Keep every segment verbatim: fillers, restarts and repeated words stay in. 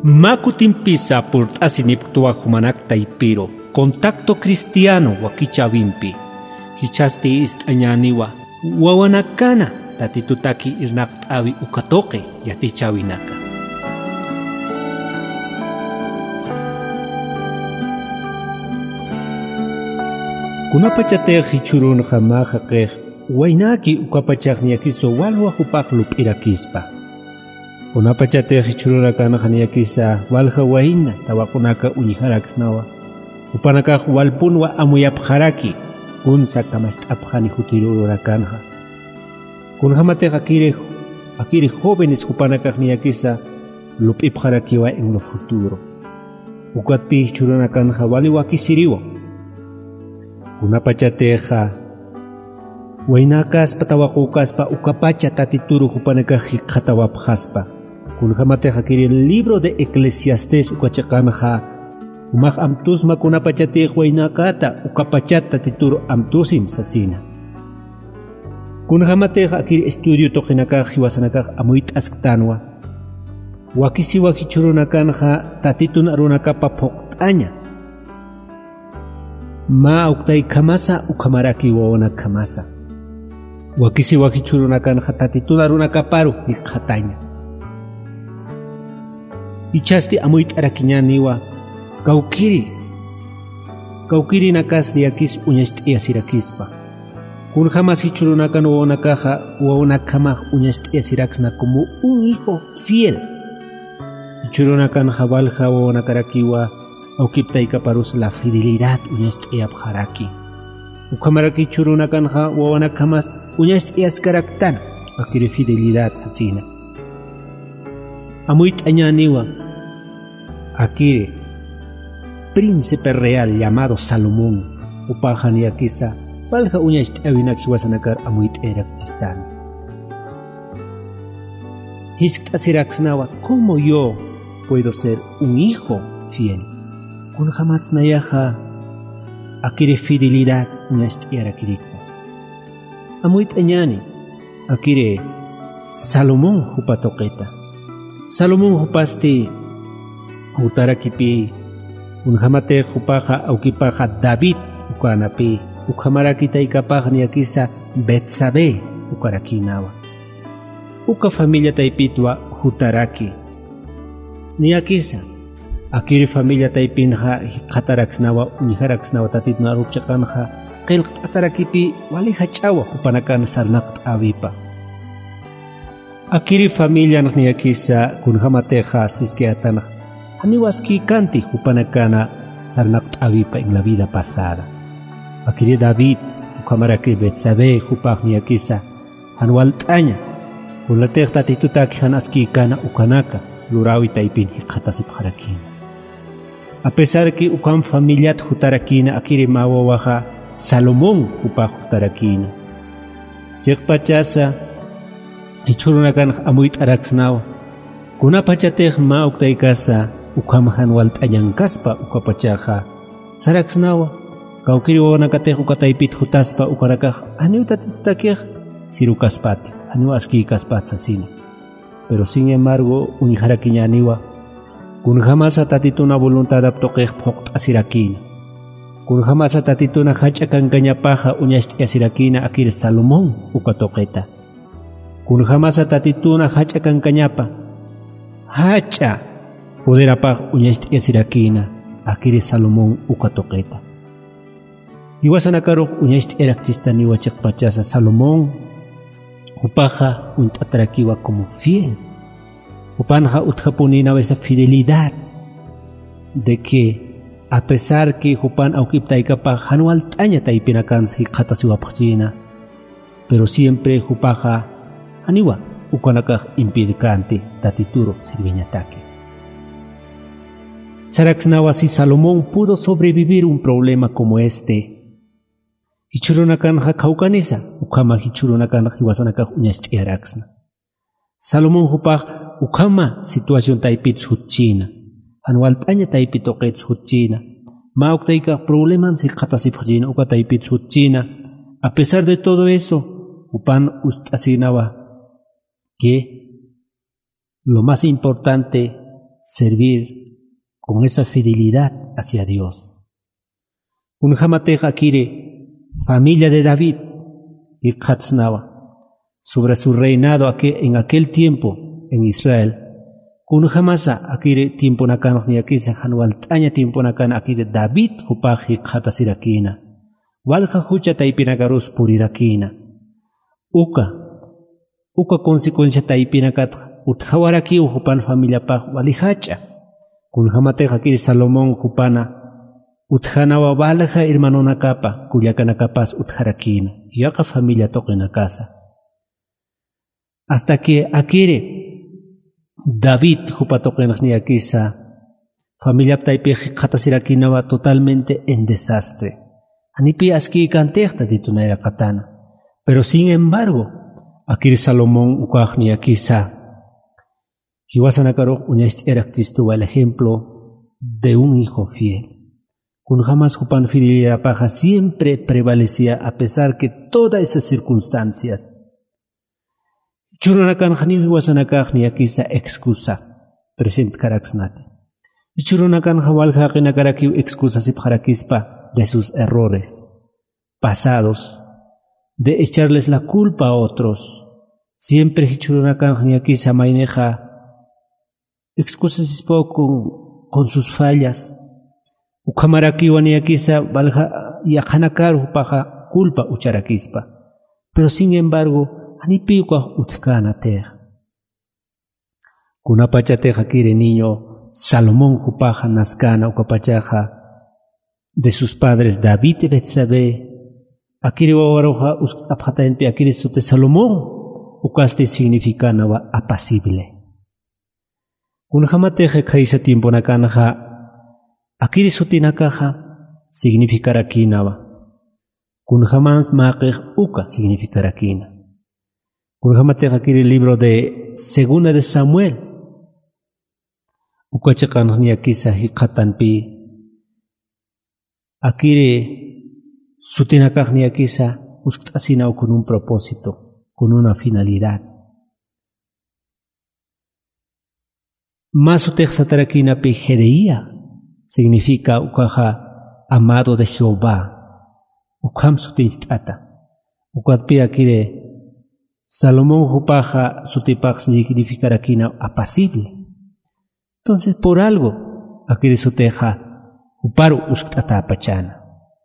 Makutimpisa por asiniptua humanak taipiro. Contacto cristiano wakichavimpi. Hichasti istañaniwa. Wawanakana tatitutaki irnaqtawi ukatoke yatichavinaca. Kunapachatej hichurun jamaja qej. Wainaki ukapachaqniyakiso walwa hupaq lup'irakispa. Kunapachatej hichurunakana qaniyakisa walja waina tawakunaka uñiharakisnawa. Upanakaq walpunwa amuyapjaraki kunsa kamast'apjani hutirururakanqa. Kunhamatej akire akire jóvenes upanakaq niyakisa lup'ipjarakiwa en lo futuro. Ukatpi hichurunakanqa wali wakisiriwa. Kunapachateja wainakaspa tawaqukaspa ukapacha tatituru hupanakaq hiqhatawapjaspa. Kunhamateja kiri el libro de Eclesiastés ukachaqanqa umaq amtusma kunapachatej wainakata ukapachata tatituru amtusim sasina. Kunhamateja kiri estudio toqinakaq hiwasanakaq amuyt'asktanwa wakisiwa hichurunakanqa tatitun arunakapa phoqt'aña. Ma uktay kamasa ukamaraki wawana kamasa. Wakisi wakichurunakan hatatituna runakaparu hiqhataña. Ichasti amuyt arakiñaniwa kaukiri. Kaukiri nakas diakis uñasht'ia sirakispa. Kun jamás hichurunakan wawanakaja wawanakama uñasht'ia siraksna como un hijo fiel. Hichurunakan jabalja wawanakarakiwa Aukiptaika parus la fidelidad uñast'ia pjaraki. Ukamaraki churunakanqa wawanakamas uñast'ias karaktan akiri fidelidad sasina. Amuyt'añaniwa akiri príncipe real llamado Salomón upajaniakisa valja uñast'iawinak hiwasanakar amuyt'erak chistani. Hisk'asiraksnawa ¿cómo yo puedo ser un hijo fiel? Kun jamás nayaja akire fidelidad uñast'iara kirikta. Amuyt añani akire Salomón hupatoqeta. Salomón hupasti hutarakipi unhamate hupaja aukipaja David ukanapi ukamarakita ikapaja niakisa Betsabe ukarakinawa. Uka familia taipitwa hutaraki niakisa akiri familia taipinja hiqhataraksnawa uñiharaksnawa tatituna rupchaqanqa qillqt'atarakipi wali hach'awa hupanakan sarnaqt'awipa. Akiri familia niyakisa kunhamateja siskiatanaq haniwaski kanti hupanakana sarnaqt'awipa en la vida pasada. Akiri David ukamaraki Betsabe hupaq niyakisa hanwalt'aña kunlatej tatitutaki hanaski kana ukanaka lurawi taipin hiqhatasipqarakina. A pesar que ukam familiat hutarakina akiri mawawaja Salomón hupaq hutarakina. Chikpachasa hichurunakan amuyt araksnawa. Kunapachatej ma uktaykasa ukam hanwalt'añankaspa ukapachaja saraksnawa. Kaukiri wawanakatej ukataipit hutaspa ukarakaj aniw tatitutakej sirukaspati aniw askikaspat sasina. Pero sin embargo uñiharakiñaniwa kun jamás atatituna voluntad aptoqej phoqt'asirakina. Kun jamás atatituna hach'akankañapaja uñasht'iasirakina akir Salomón ukatoqeta. Kun jamás atatituna hach'akankañapa hacha poderapaj uñasht'iasirakina akir Salomón ukatoqeta. Iwasanakaruq uñasht'iaraktistaniwa chiqpachasa Salomón upaja unt'atarakiwa como fiel. Upanja utjapunina esa fidelidad de que a pesar que Jupan aukiptaikapa hanualtaña taipinakan hiqhatasiwapajchina, pero siempre Jupaja aniwa ukanakaj impidicante tatituro sirviñataki. Saraksnawa si Salomón pudo sobrevivir un problema como este, hichurunakanqa kaukanisa ukama hichurunakanqa hiwasanakaj uñasht'iaraksna. Salomón hupaj ukama situación taipit hutchina, anualtaña taipit oqet hutchina, ma uktayka problemas hiqhatasipajchina uka taipit hutchina. A pesar de todo eso, upan ustasinawa que lo más importante servir con esa fidelidad hacia Dios. Un jamateja quiere familia de David y Katznawa sobre su reinado en aquel tiempo en Israel. Kun jamasa akire tiempo nakan ni akisa hanwal tanya tiempo nakan akire David hupaji khatasirakina. Walja hucha taipinagarus purirakina. Uka uka consecuencia taipinakat uthawaraki hupan familia paj walihacha. Kun jamate akire Salomón hupana uthanawa balja hermano nakapa kuyakana kapas utharakina. Yaka familia toqena casa. Hasta que akire David hupatoqenas ni akisa familia taipi khatasirakinaba totalmente en desastre. Anipi aski cantehta ditunera katana. Pero sin embargo, akir Salomón ukaj ni akisa hiwasanakaro uñast eraktistu el ejemplo de un hijo fiel. Kun jamás hupan fidelidad paja siempre prevalecía a pesar que todas esas circunstancias. Churunakan hanimi wasanakaj ni akisa excusa present karaksnati. Churunakan hawal haqina karakiu excusa sip harakispa de sus errores pasados, de echarles la culpa a otros. Siempre churunakan ni akisa maineja excusas sip con con sus fallas. Ukamarakiwa ni akisa valja yakanakar paja culpa ucharakispa. Pero sin embargo anipiuka utkana teja. Kunapacha teja kire niño Salomón hupaja naskana ukapachaja de sus padres David y Betsabé. Akire wawaroja apjataenpe akire sute Salomón ukaste significana wa apacible. Kunjamateja kaisa tiempo nakanaja akire sutinakaja significará kinawa. Kunjamans maqej uka significará kina. Kunjamateja akire el libro de Segunda de Samuel. Ukachakan ni akisa hikatanpi. Akire sutinakaj ni akisa ustasina con un propósito, con una finalidad. Más utexatarakina pi Gedeía significa ukaja amado de Jehová. Ukam sutinstata. Ukatpi akire Salomón hupaja sutipax significará kina apacible. Entonces por algo akire suteja uparu usktata pachana.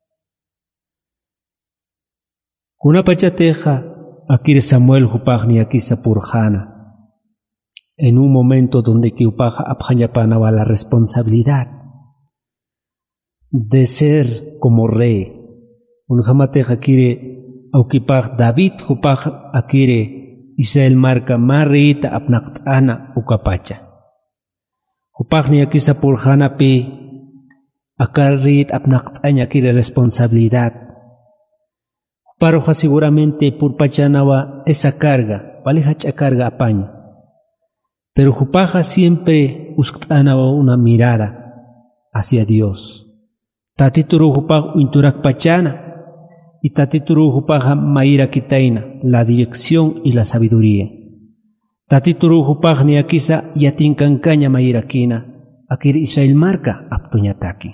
Kuna pachateja akire Samuel hupajni akisa purjana. En un momento donde que upaja apjañapanaba la responsabilidad de ser como rey. Unjamateja akire aukipaj David hupaj akire Israel marca marita apnaktana ukapacha. Hupajni akisa purjana pi akarit apnaktanya akire responsabilidad. Paroja seguramente por pachanawa esa carga, vale hacha carga apaña. Pero Jupaja siempre usktanawa una mirada hacia Dios. Tatituru Jupaj inturak pachana y tatituru Jupaja maira kitaina, la dirección y la sabiduría. Tatituru Jupaj ni akisa yatinkankaña maira kina, akir Israel marca aptuñataki.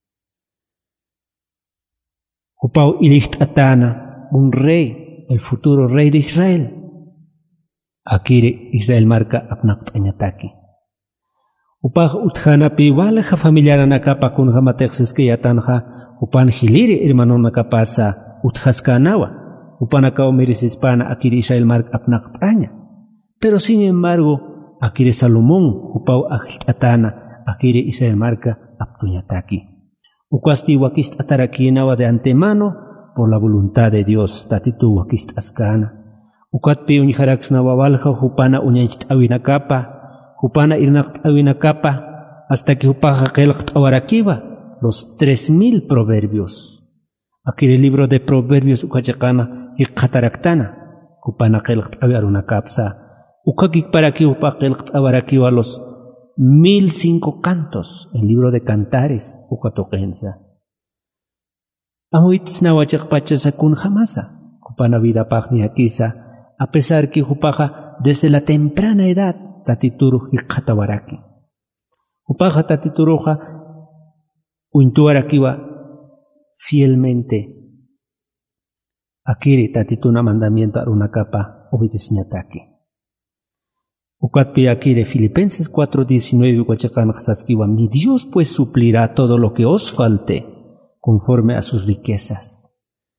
Jupau ilicht atana, un rey, el futuro rey de Israel. Akire Israel marca apnakt añataki. Upaj utjana pi walaja familiar anakapa kun jamatexes que yatanja upan hiliri hermano nakapasa utjaskanawa. Upanakao mirisispana akire Israel marca apnakt aña. Pero sin embargo, akire Salomón upau atana akire Israel marca aptuñataki. Ukwasti wakist atarakinawa de antemano por la voluntad de Dios. Tatitu wakist askana. Ukatpi unijaraksna wabalja hupana uñanchit awinakapa. Hupana irnakt awinakapa. Hasta que hupaja kelkt awarakiba. Los tres mil proverbios. Aquí el libro de proverbios ukachakana ikataraktana. Hupana kelkt awinakapsa. Ukakik para que hupa kelkt awarakiba los mil cinco cantos, el libro de cantares, ukatokensa. Ahuitis nawachak pachasa kun jamasa, kupana vida pagni akisa, a pesar que hupaja desde la temprana edad, tatituru y katawaraki. Upaja tatituroja uintuarakiwa fielmente akiri tatituna mandamiento arunakapa obedeciñataki. Ukatpi akire Filipenses cuatro diecinueve huachakan hasaskiwa, mi Dios pues suplirá todo lo que os falte conforme a sus riquezas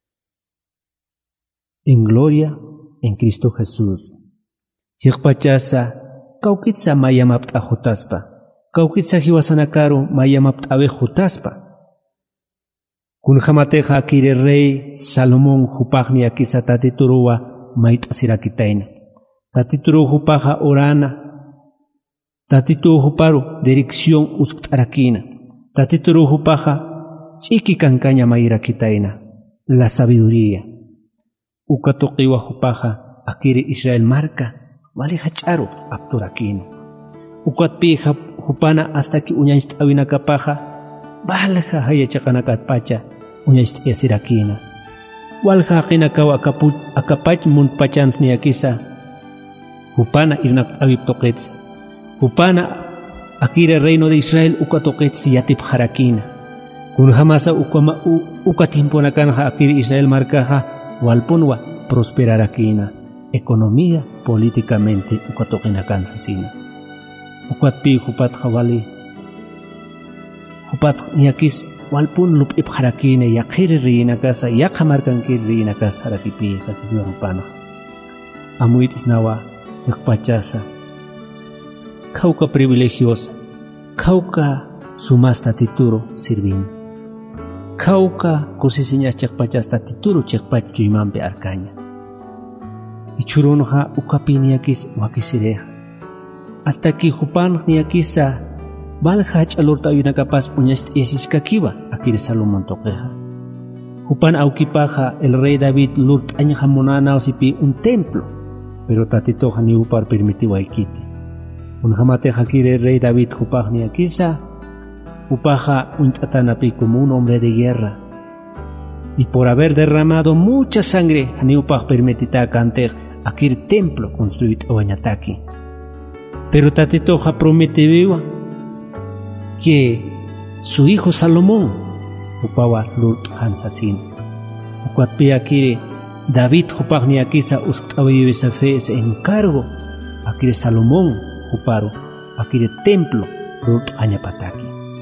en gloria en Cristo Jesús. Yikpachasa kaukitsa mayamapta jutaspa, kaukitsa hiwasanakaru mayamapta ave jutaspa. Kunjamateja akire rey Salomón jupagni akisa tatituruwa mait asirakitaina. Tatituru jupaja orana, tatituru juparu dirección usktarakina, tatituru jupaja chiki kankaña mairakitaina, la sabiduría. Ukatokiwa jupaja akire Israel marca, vale hacharu apturakina. Ukatpija jupana hasta que uñaist awinakapaja, valja hayachakanakat pacha, uñaist yasirakina. Walja kinakawa akaput akapach mun pachans ni akisa. Upana irnak abib toquets. Upana akire reino de Israel uka toquets yatip harakina. Kun jamasa ukama ukatimpo nakanja akire Israel marcaja walpunwa prosperarakina. Economía políticamente uka toquina kansasina. Ukat pi upat hawali. Upat yakis walpun lup ip harakina yakire rina casa yakamarkan kir rina casa rakipi katinu rupana. Amuitis nawa Pachasa, cauca privilegiosa, cauca sumas tatituro sirvin, cauca cosisiña chakpachas tatituro chakpachu imampe arcaña. Y churonja ukapiniakis wakisireja. Hasta que jupan niakisa valhach alorta una capaz uñast esiskakiva akire Salomón toqueja. Jupan aukipaja el rey David lurt aña jamonana osipi un templo. Pero tatito ni upar permitiwa ikiti. Unjamate hakire rey David jupagni akisa, upaja untatanapi como un hombre de guerra. Y por haber derramado mucha sangre, ni upaj permitita canter akir templo construir oañataki. Pero tatito ha prometido que su hijo Salomón upawa lut hansasin. Ukwatpi akire David jupagni akisa usktawi fe se encargo akire Salomón juparo akire templo rut añapataki.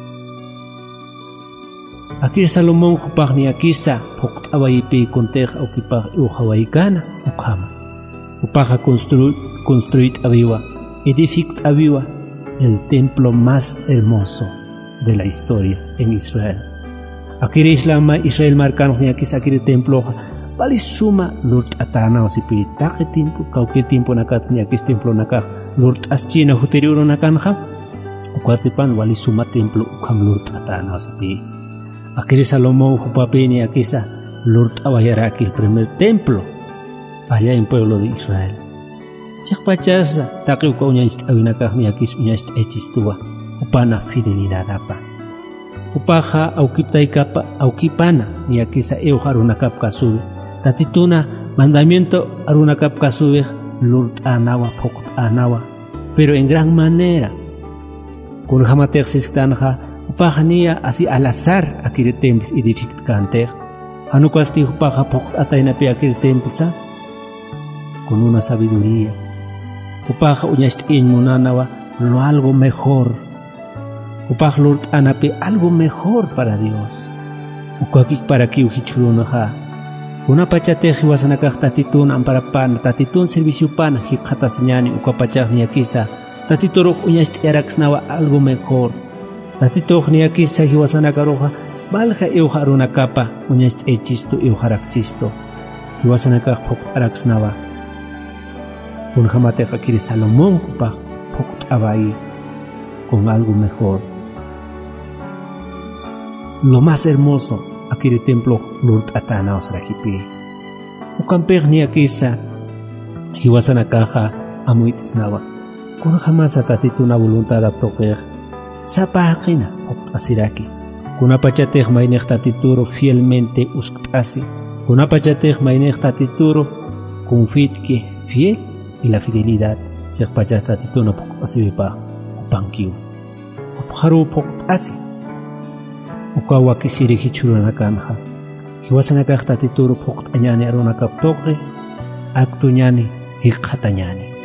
Akire Salomón jupagni akisa poktawi pe kontej okipag uhawaikana ukama. Upaja construir construir aviva edific aviva el templo más hermoso de la historia en Israel. Akire Islam Israel marcano ni akisa akire templo Vali suma lurt atana o sipi take tiempo kauke tiempo nakat ni akis templo nakah lurt aschina huteriuro nakanja ukwatipan vali suma templo ukam lurt atana o sipi akiri Salomón jupapini akisa lurt awayaraki el primer templo allá en pueblo de Israel. Chakpachasa take uka uñaist awinakah ni akis uñaist echistua upana fidelidad apa upaja aukiptaikapa aukipana ni akisa euharunakap kasube tatituna mandamiento arunakap kasubeh lurt anawa pokt anawa pero en gran manera kun hamatersis tanja upajania así al azar akire templos edifict kanter hanukwasti upaja pokt ataina pe akire templos con una sabiduría upaja uñast en munanawa lo algo mejor upaj lurt anape algo mejor para Dios ukwakik para ki uhichurunaha. Una pachateji wasanakaj tatitun amparapan tatitun servicio pan hikata señani ukapachaj ni akisa tatitoro uñast eraxnawa algo mejor tatitoj ni akisa hiwasanakaroja valja eujaruna capa uñast echisto eujarakchisto hiwasanakaj pokt araxnawa unjamateja kiri Salomón pa pokt abai con algo mejor. Lo más hermoso akire templo lurt atana osrakipi ukampeg ni akisa hiwasana kaja amuitsnawa kun jamás atatituna voluntad aptoker sapaqina asiraki kuna pachatej mainej tatituro fielmente usktasi kuna pachatej mainej tatituro confitki fiel y la fidelidad chej pachas tatituna asibipa upankiu haru poqt'asi uka wakisiri hichuruna kanja hiwasana kaqta tituru poqt'añani aruna kaptoqri aktuñani hiqhatañani